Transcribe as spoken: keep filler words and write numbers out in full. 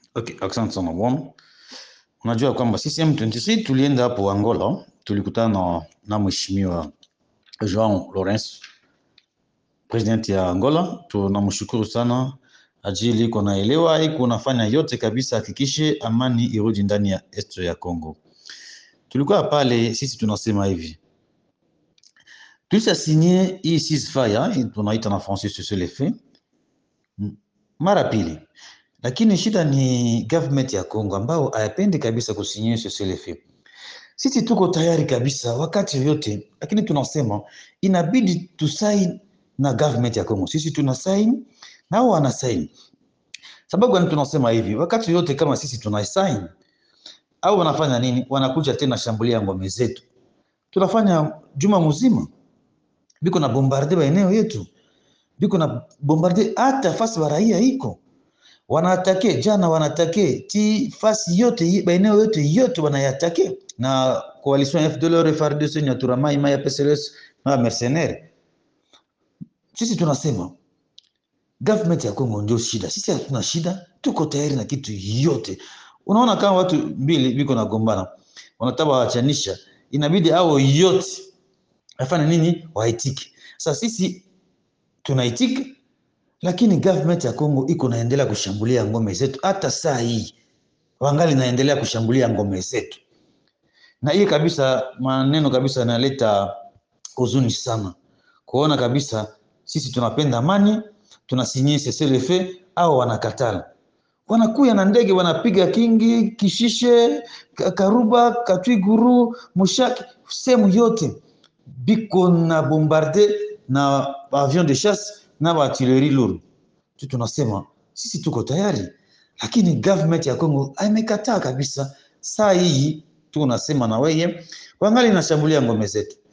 Okay, asante sana bwana. Unajua kwamba sisi M ishirini tulienda hapo Angola, tulikutana na, na mheshimiwa João Lourenço, president ya Angola. Tunamshukuru sana ajili iko naelewa, iko nafanya yote kabisa hakikishe amani irudi ndani ya est ya Congo. Tulikuwa pale, sisi tunasema hivi, tulisha signé hii ceasefire, tunaita na français cessez-le-feu mara pili, lakini shida ni government ya Congo ambao hayapendi kabisa kusinye cessez-le-feu. Sisi tuko tayari kabisa wakati yote, lakini tunasema inabidi tusaini na government ya Congo. Sisi tuna sign nao wana sign. Sababu gani tunasema hivi? Wakati yote kama sisi tuna sign au wanafanya nini? Wanakuja tena shambulia ngome zetu. Tunafanya juma mzima biko na bombarde ba eneo yetu, biko na bombarde hata fasi wa raia iko wanaatake. Jana wanatake ti fasi yote ba eneo yote yote wanayatake, na coalition F D L R F A R D C Nyatura Mai P S L S na mercenaires. Sisi tunasema government ya Kongo ndio shida, sisi hatuna shida, tuko tayari na kitu yote. Unaona kama watu mbili biko na gombana, wanataka waachanisha, inabidi hao yote afanye nini? Waitiki. Sasa sisi tunaitika, lakini government ya Kongo iko naendelea kushambulia ngome zetu. Hata saa hii wangali naendelea kushambulia ngome zetu, na hii kabisa maneno kabisa yanaleta huzuni sana kuona kabisa sisi tunapenda amani, tunasinye cessez-le-feu au wanakatala. Wanakuya na ndege wanapiga Kingi, Kishishe, Karuba, Katwiguru, Mushaki, sehemu yote biko na bombarde na avion de chasse na artillerie lourde. Tunasema sisi tuko tayari, lakini government ya Kongo haimekataa kabisa. Saa hii tunasema na wewe wangali nashambulia ngome zetu.